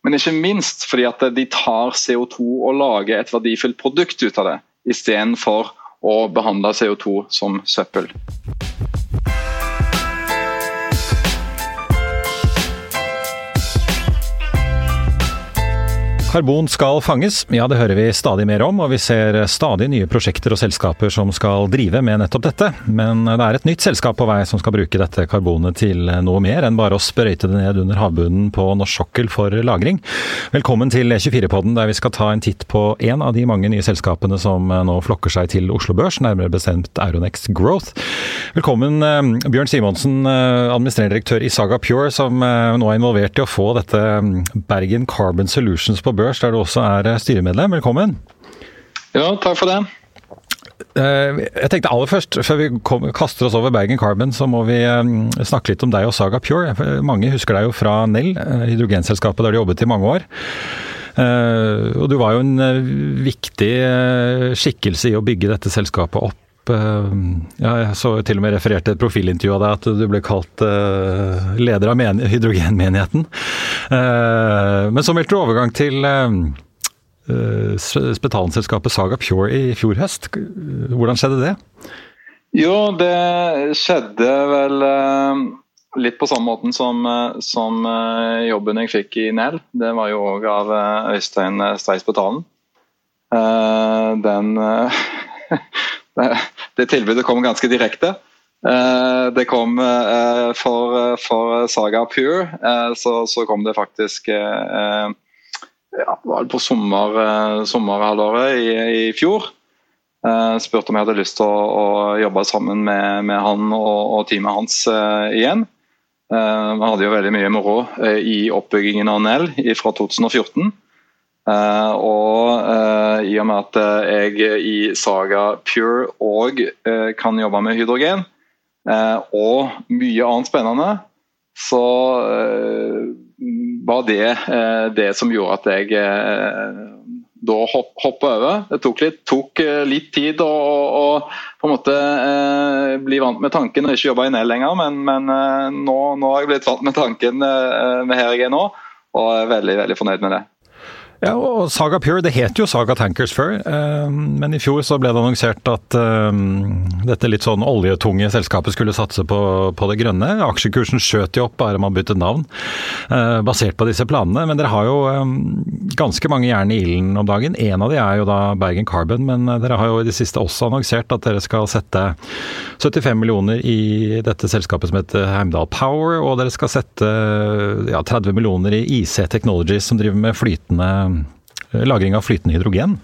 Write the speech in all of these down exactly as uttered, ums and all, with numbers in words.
men ikke minst fordi at de tar C O to og lager et verdifullt produkt ut av det, i stedet for å behandle C O to som søppel. Karbon skal fanges, ja det hører vi stadig mer om, og vi ser stadig nye prosjekter og selskaper som skal drive med nettopp dette. Men det er et nytt selskap på vei som skal bruke dette karbonet til noe mer enn bare å sprøyte det ned under havbunnen på norsk sokkel for lagring. Velkommen til E tjuefire-podden, der vi skal ta en titt på en av de mange nye selskapene som nå flokker seg til Oslo Børs, nærmere bestemt Euronext Growth. Velkommen Bjørn Simonsen, administrerende direktør i Saga Pure, som nå er involvert i å få dette Bergen Carbon Solutions på børs, der du også er styremedlem. Velkommen. Ja, takk for det. Jeg tenkte aller først, før vi kom, kaster oss over Bergen Carbon, så må vi snakke litt om deg og Saga Pure. Mange husker deg jo fra Nel, hydrogenselskapet der du jobbet i mange år. Og du var jo en viktig skikkelse i å bygge dette selskapet opp. Ja, jeg så til og med refererte et profilintervju av deg at du ble kalt uh, leder av men- hydrogenmenigheten. Uh, men så meldte du overgang til uh, spetalenselskapet Saga Pure i fjor høst. Hvordan skjedde det? Jo, det skjedde vel uh, litt på samme måten som, uh, som uh, jobben jeg fikk i Nel. Det var jo også av uh, Øystein Streis Spetalen. Uh, den... Uh, Det tilbudet kom ganske direkte. Det kom for, for Saga Pure, så, så kom det faktisk ja, var det på sommer, sommerhalvåret i, i fjor. Spurte om jeg hadde lyst til å, å jobbe sammen med, med han og, og teamet hans igjen. Vi hadde jo veldig mye moro i oppbyggingen av Nel fra to tusen og fjorten. Uh, og uh, i og med at uh, jeg i Saga Pure og uh, kan jobbe med hydrogen uh, og mye annet spennende, så uh, var det uh, det som gjorde at jeg uh, da hopp, hoppet over. Det tok litt, tok, uh, litt tid å, å, å på en måte uh, bli vant med tanken og ikke jobbe i Nel lenger, men, men uh, nå, nå har jeg blitt vant med tanken uh, med her jeg er nå, og er veldig, veldig fornøyd med det. Ja, og Saga Pure, det het jo Saga Tankers før, men i fjor så ble det annonsert at dette litt sånn oljetunge selskapet skulle satse på, på det grønne. Aksjekursen skjøt jo opp bare man byttet navn, basert på disse planene. Men dere har jo ganske mange jern i ilden om dagen. En av de er jo da Bergen Carbon, men dere har jo i det siste også annonsert at dere skal sette syttifem millioner i dette selskapet som heter Heimdall Power, og dere skal sette ja, tretti millioner i I C Technologies som driver med flytende lagring av flytende hydrogen.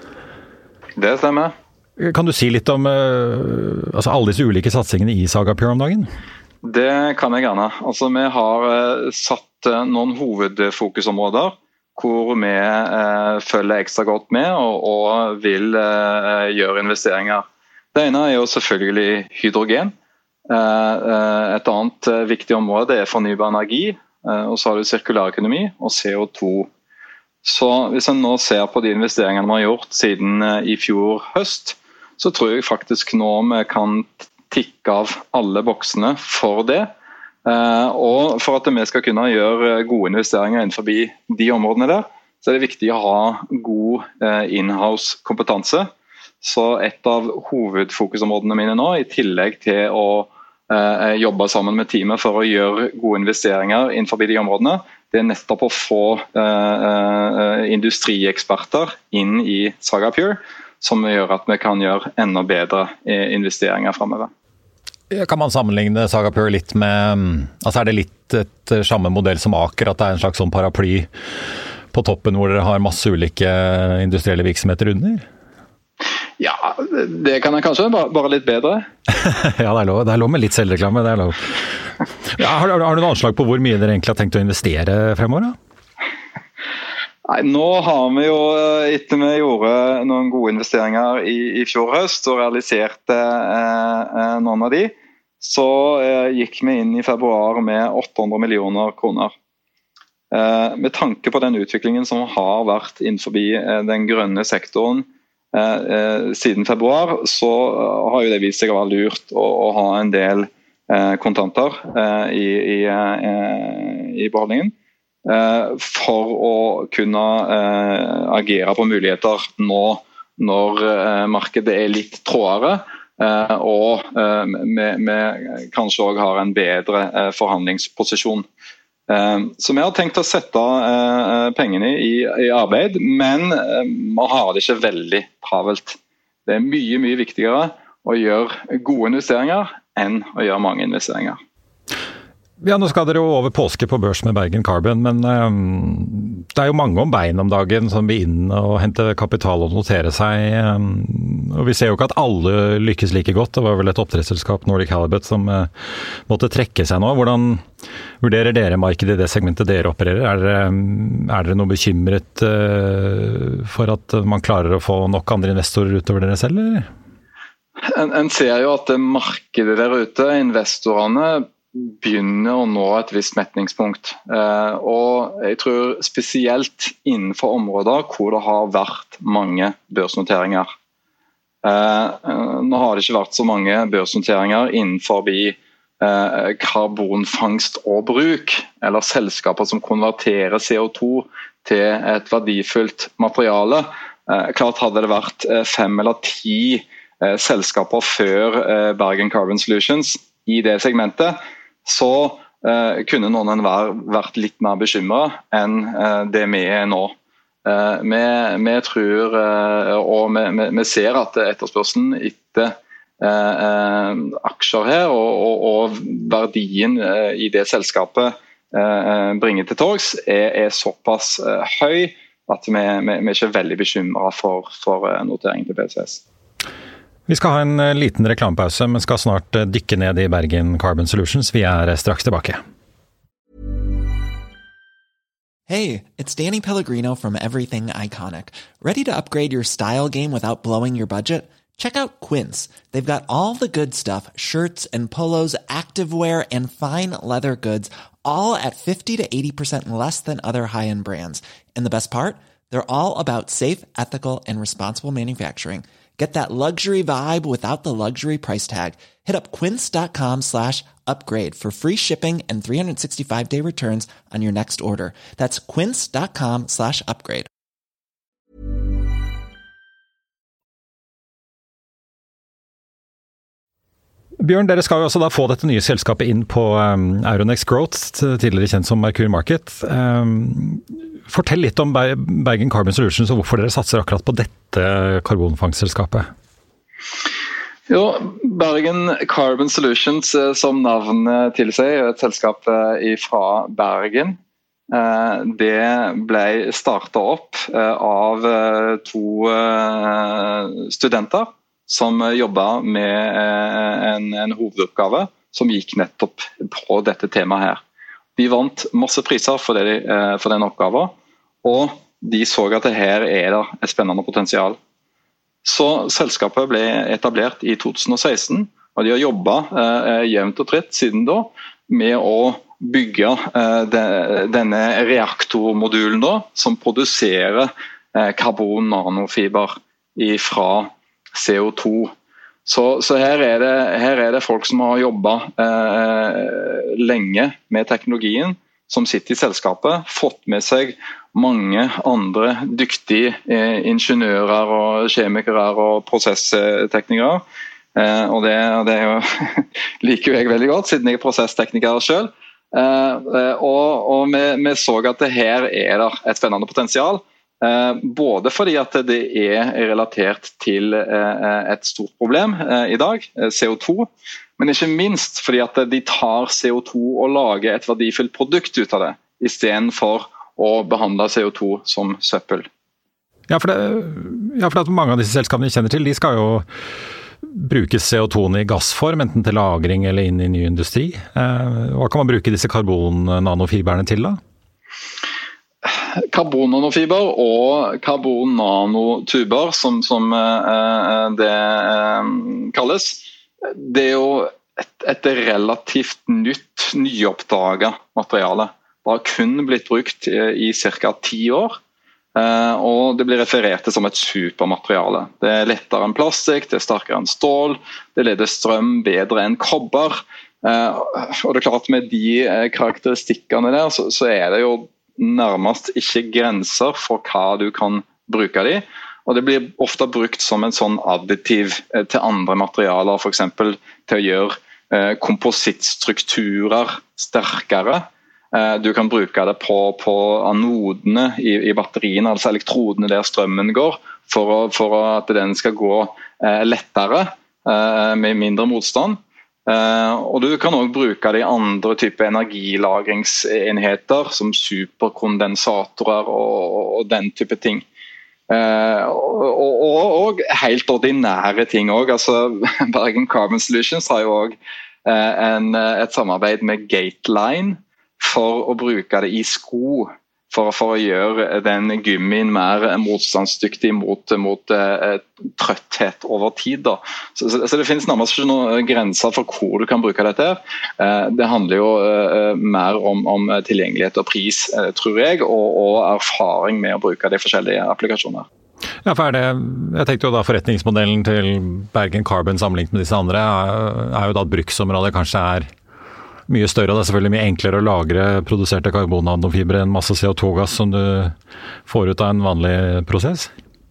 Det stemmer. Kan du si litt om uh, altså alle disse ulike satsingene i Saga Pure om dagen? Det kan jeg gjerne. Altså, vi har uh, satt uh, noen hovedfokusområder hvor vi uh, følger ekstra godt med og, og vil uh, gjøre investeringer. Det ene er jo selvfølgelig hydrogen. Uh, uh, et annet uh, viktig område er fornybar energi, uh, og så har du sirkulærøkonomi og C O to. Så hvis en nå ser på de investeringene vi har gjort siden i fjor høst, så tror jeg faktisk nå vi kan tikke av alle boksene for det. Og for at vi skal kunne gjøre gode investeringer innenfor de områdene der, så er det viktig å ha god in-house kompetanse. Så et av hovedfokusområdene mine nå, i tillegg til å jobbe sammen med teamet for å gjøre gode investeringer innenfor de områdene, det er nettopp å få uh, uh, industrieksperter inn i Saga Pure, som gjør at vi kan gjøre enda bedre investeringer fremover. Kan man sammenligne Saga Pure litt med, altså er det litt et samme modell som Aker, at det er en slags sånn paraply på toppen hvor dere har masse ulike industrielle virksomheter under? Ja, det kan jeg kanskje, bare, bare litt bedre. Ja, det er lov, det er lov med litt selvreklame, det er lov. Ja, har, har du noen anslag på hvor mye dere egentlig har tenkt å investere fremover da? Nei, nå har vi jo, etter vi gjorde noen gode investeringer i, i fjor høst og realiserte eh, noen av de, så eh, gikk vi inn i februar med åtte hundre millioner kroner. Eh, med tanke på den utviklingen som har vært innenfor eh, den grønne sektoren eh, eh, siden februar, så har jo det vist seg å være lurt å, å ha en del kontanter uh, i, i, uh, i beholdningen. for å kunne agere på muligheter nå når markedet er litt trådere, og vi kanskje også har en bedre forhandlingsposisjon. Så vi har tenkt å sette pengene i, i arbeid, men vi har det ikke veldig travelt. Det er mye, mye viktigere å gjøre gode investeringer enn å gjøre mange investeringer. Ja, nå skal dere jo over påske på børs med Bergen Carbon, men um, det er jo mange om bein om dagen som vil inn og hente kapital og notere seg. Um, og vi ser jo ikke at alle lykkes like godt. Det var vel et oppdrettsselskap, Nordic Halibut, som uh, måtte trekke seg nå. Hvordan vurderer dere markedet i det segmentet dere opererer? Er dere, um, er dere noe bekymret uh, for at man klarer å få nok andre investorer utover dere selv, eller? En, en ser jo at det markedet der ute, investorene, begynner å nå et visst metningspunkt. Eh, og jeg tror spesielt innenfor områder hvor det har vært mange børsnoteringer. Eh, nå har det ikke vært så mange børsnoteringer innenfor de, eh, karbonfangst og bruk, eller selskaper som konverterer C O to til et verdifullt materiale. Eh, klart hadde det vært fem eller ti eh, selskaper før eh, Bergen Carbon Solutions i det segmentet, så eh, kunne noen være, vært litt mer bekymret enn eh, det vi er nå. Eh, vi, vi tror, eh, og vi, vi ser at etterspørselen etter eh, aksjer her, og, og, og verdien eh, i det selskapet eh, bringer til torgs, er, er såpass eh, høy at vi, vi, vi er ikke veldig bekymret for, for noteringen til B C S. Vi skal ha en liten reklamepause, men skal snart dykke ned i Bergen Carbon Solutions. Vi er straks tilbake. Hey, it's Danny Pellegrino from Everything Iconic. Ready to upgrade your style game without blowing your budget? Check out Quince. They've got all the good stuff, shirts and polos, activewear, and fine leather goods, all at fifty to eighty percent less than other high-end brands. And the best part? They're all about safe, ethical, and responsible manufacturing. Get that luxury vibe without the luxury price tag. Hit up quince.com slash upgrade for free shipping and three sixty-five day returns on your next order. That's quince.com slash upgrade. Bjørn, dere skal jo også da få dette nye selskapet inn på um, Euronext Growth, tidligere kjent som Merkur Market. Um, fortell litt om Bergen Carbon Solutions og hvorfor dere satser akkurat på dette karbonfangstselskapet. Jo, Bergen Carbon Solutions, som navnet tilsier, et selskap fra Bergen. Det ble startet opp av to studenter som jobbet med en, en hovedoppgave som gikk nettopp på dette temaet her. De vant masse priser for, det, for den oppgaven, og de så at det her er det et spennende potensial. Så selskapet ble etablert i to tusen og seksten, og de har jobbet eh, jevnt og trett siden da med å bygge eh, de, denne reaktormodulen da, som produserer eh, karbon nanofiber fra C O to. Så, så her, er det, her er det folk som har jobbet eh, lenge med teknologien, som sitter i selskapet, fått med seg mange andre dyktige eh, ingeniører og kjemikere og prosessteknikere. Eh, og det, det er jo, liker jeg veldig godt, siden jeg er prosesstekniker selv. Eh, og og vi, vi så at det her er der et spennende potensial. Eh, både fordi at det er relatert til eh, et stort problem eh, i dag, eh, C O to, men ikke minst fordi at de tar C O to og lager et verdifullt produkt ut av det, i stedet for å behandle C O to som søppel. Ja, for, det, ja, for at mange av disse selskapene vi kjenner til, de skal jo bruke C O to i gassform, enten til lagring eller inn i ny industri. Eh, hva kan man bruke disse karbon-nanofiberne til da? Karbon-nanofiber og karbon-nanotuber, som, som eh, det eh, kalles, det er jo et, et relativt nytt, nyoppdaget materiale. Det har kun blitt brukt i, i cirka ti år, eh, og det blir referert til som et supermateriale. Det er lettere enn plastikk, det er sterkere enn stål, det leder strøm bedre enn kobber, eh, og det er klart med de karakteristikkene der, så, så er det jo nærmest ikke grenser for hva du kan bruke de, og det blir ofte brukt som en sånn additiv til andre materialer, for eksempel til å gjøre eh, komposittstrukturer sterkere. Eh, du kan bruke det på, på anodene i, i batteriene, altså elektrodene der strømmen går, for, å, for at den skal gå eh, lettere, eh, med mindre motstand. Uh, og du kan også bruke de andre typer energilagringsenheter som superkondensatorer og, og den type ting. Uh, og, og, og helt ordinære ting også. Altså, Bergen Carbon Solutions har jo også uh, en, et samarbeid med Gateline for å bruke det i sko. For, for å gjøre den gummien mer motstandsdyktig mot, mot uh, trøtthet over tid. Da. Så, så, så det finnes nærmest ikke noen grenser for hvor du kan bruke dette. Uh, det handler jo uh, mer om, om tilgjengelighet og pris, uh, tror jeg, og, og erfaring med å bruke de forskjellige applikasjoner. Ja, for er det, jeg tenkte jo da forretningsmodellen til Bergen Carbon sammenlignet med disse andre, er, er jo da at bruksområdet kanskje er mye større, og det er selvfølgelig mye enklere å lagre produserte karbonnanofibre enn masse C O to gass som du får ut av en vanlig prosess?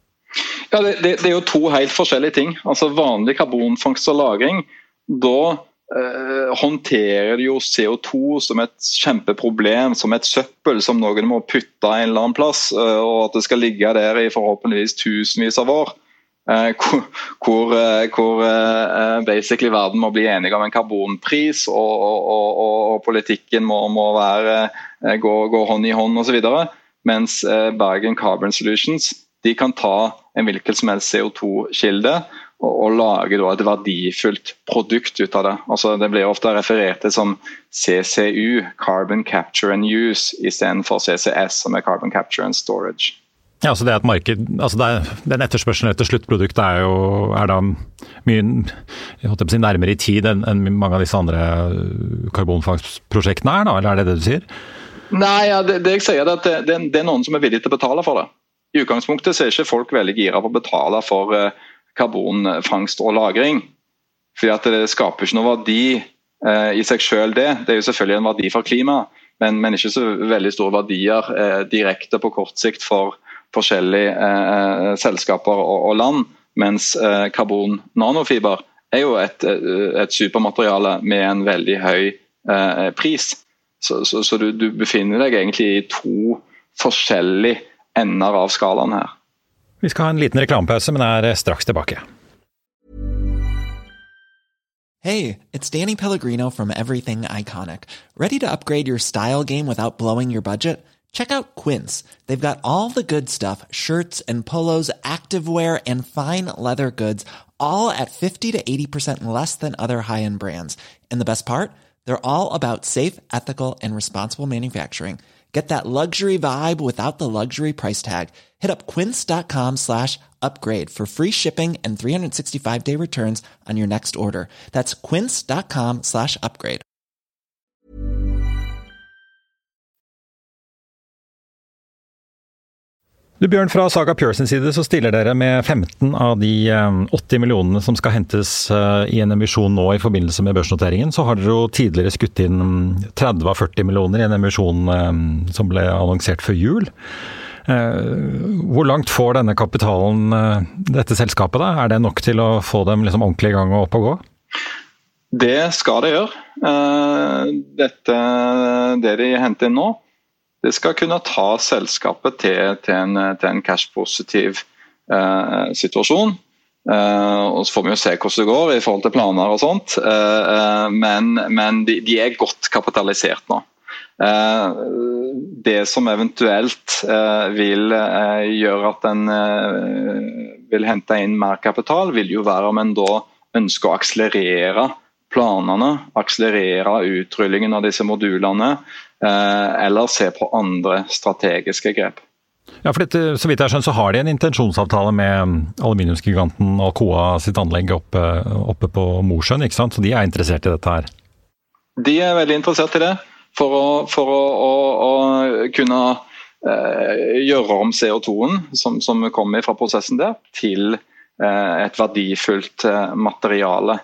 Ja, det, det, det er jo to helt forskjellige ting. Altså vanlig karbonfangst og lagring, da eh, håndterer du jo C O to som et kjempeproblem, som et søppel som noen må putte en eller annen plass, eh, og at det skal ligge der i forhåpentligvis tusenvis av år. Uh, hvor, hvor, uh, hvor uh, basically verden må bli enige om en karbonpris, og, og, og, og politikken må, må være, uh, gå, gå hånd i hånd og så videre, mens uh, Bergen Carbon Solutions de kan ta en hvilken som helst C O to-kilde og, og lage da, et verdifullt produkt ut av det. Altså, det blir ofte referert til som C C U, Carbon Capture and Use, i stedet for C C S, som er Carbon Capture and Storage. Ja, så det er et marked, altså det er, den etterspørselen etter sluttprodukt er jo er da mye jeg håper å si, nærmere i tid enn, enn mange av disse andre karbonfangstprosjektene er, da, eller er det det du sier? Nei, ja, det, det jeg sier er at det, det, det er noen som er villige til å betale for det. I utgangspunktet så er ikke folk veldig gira på å betale for uh, karbonfangst og lagring, fordi at det skaper ikke noe verdi uh, i seg selv det. Det er jo selvfølgelig en verdi for klima, men, men ikke så veldig store verdier uh, direkte på kort sikt for forskjellige eh, selskaper og, og land, mens eh, karbon-nanofiber er jo et, et supermateriale med en veldig høy eh, pris. Så, så, så du, du befinner deg egentlig i to forskjellige ender av skalaen her. Vi skal ha en liten reklamepause, men er straks tilbake. Hey, it's Danny Pellegrino from Everything Iconic. Ready to upgrade your style game without blowing your budget? Check out Quince. They've got all the good stuff, shirts and polos, activewear, and fine leather goods, all at fifty to eighty percent less than other high-end brands. And the best part? They're all about safe, ethical, and responsible manufacturing. Get that luxury vibe without the luxury price tag. Hit up quince.com slash upgrade for free shipping and three sixty-five day returns on your next order. That's quince.com slash upgrade. Du Bjørn, fra Saga Pure sin side så stiller dere med femten av de åtti millionene som skal hentes i en emisjon nå i forbindelse med børsnoteringen. Så har dere jo tidligere skutt inn tretti av førti millioner i en emisjon som ble annonsert før jul. Hvor langt får denne kapitalen dette selskapet da? Er det nok til å få dem liksom ordentlig i gang og opp og gå? Det skal det gjøre. Dette, det de henter inn nå, det skal kunne ta selskapet til, til en, til en cash-positiv eh, situasjon. Eh, og så får vi jo se hvordan det går i forhold til planer og sånt. Eh, men men de, de er godt kapitalisert nå. Eh, det som eventuelt eh, vil eh, gjøre at en eh, vil hente inn mer kapital, vil jo være om en da ønsker å akselerere planene, akselerere utrullingen av disse modulene, eller se på andre strategiske grep. Ja, for dette, så vidt jeg skjønner, så har de en intensjonsavtale med aluminiumsgiganten Alcoa sitt anlegg oppe, oppe på Mosjøen, ikke sant? Så de er interessert i dette her? De er veldig interessert i det, for å, for å, å, å kunne eh, gjøre om C O to-en som, som kommer fra prosessen der, til eh, et verdifullt eh, materiale.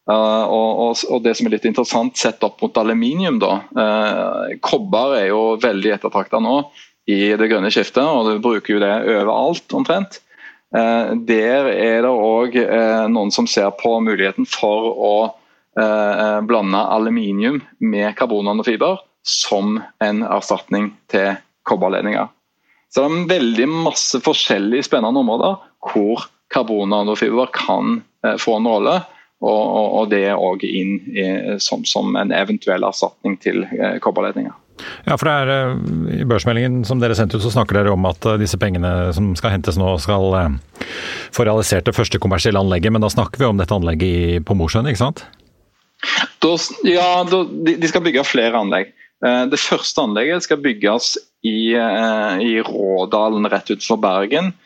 Uh, og, og, og det som er litt interessant sett opp mot aluminium da, uh, kobber er jo veldig ettertraktet nå i det grønne skiftet, og du bruker jo det overalt omtrent. Uh, der er det også uh, noen som ser på muligheten for å uh, blande aluminium med karbonnanofiber som en erstatning til kobberledninger. Så det er veldig masse forskjellige spennende områder hvor karbonnanofiber kan uh, få en rolle, Og, og, og det er også inn i, som, som en eventuell erstatning til eh, kobberledninger. Ja, for det er, eh, I børsmeldingen som dere sendte ut, så snakker dere om at eh, disse pengene som skal hentes nå skal eh, få realisert det første kommersielle anlegget, men da snakker vi om dette anlegget i, på Mosjøen, ikke sant? Da, ja, da, de, de skal bygge flere anlegg. Eh, det første anlegget skal bygges i, eh, i Rådalen rett utenfor Bergen,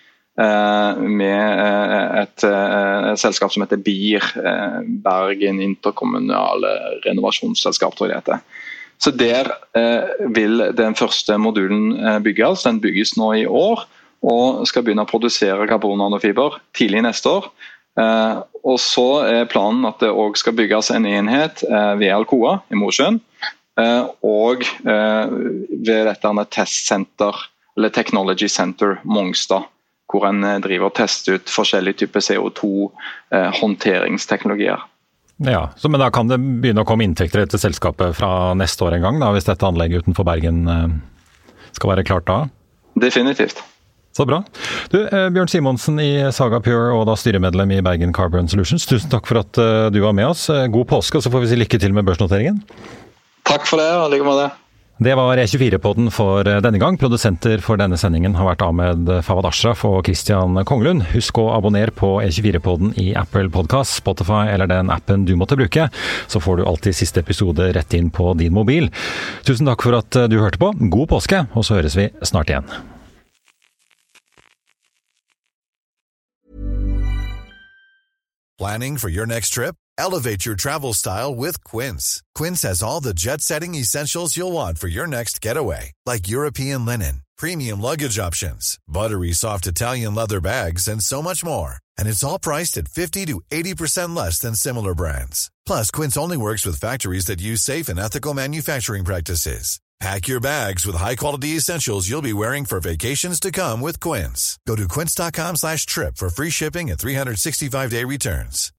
med et, et selskap som heter B I R, Bergen Interkommunale Renovasjonsselskap, tror jeg det heter. Så der vil den første modulen bygges, den bygges nå i år, og skal begynne å produsere karbonnanofiber tidlig neste år. Og så er planen at det også skal bygges en enhet ved Alcoa i Mosjøen, og ved dette testsenter, eller Technology Center Mongstad, hvor en driver og tester ut forskjellige typer C O to-håndteringsteknologier. Ja, så, men da kan det begynne å komme inntekter til selskapet fra neste år en gang, da, hvis dette anlegget utenfor Bergen skal være klart da? Definitivt. Så bra. Du, Bjørn Simonsen i Saga Pure og da styremedlem i Bergen Carbon Solutions, tusen takk for at du var med oss. God påske, og så får vi si lykke til med børsnoteringen. Takk for det, og like med det. Det var E tjuefire-podden for denne gang. Produsenter for denne sendingen har vært Ahmed Fawad Ashraf og Christian Konglund. Husk å abonnere på E tjuefire-podden i Apple Podcast, Spotify eller den appen du måtte bruke. Så får du alltid siste episode rett inn på din mobil. Tusen takk for at du hørte på. God påske, og så høres vi snart igjen. Planning for your next trip? Elevate your travel style with Quince. Quince has all the jet-setting essentials you'll want for your next getaway, like European linen, premium luggage options, buttery soft Italian leather bags, and so much more. And it's all priced at fifty to eighty percent less than similar brands. Plus, Quince only works with factories that use safe and ethical manufacturing practices. Pack your bags with high-quality essentials you'll be wearing for vacations to come with Quince. Go to quince dot com slash trip for free shipping and three sixty-five day returns.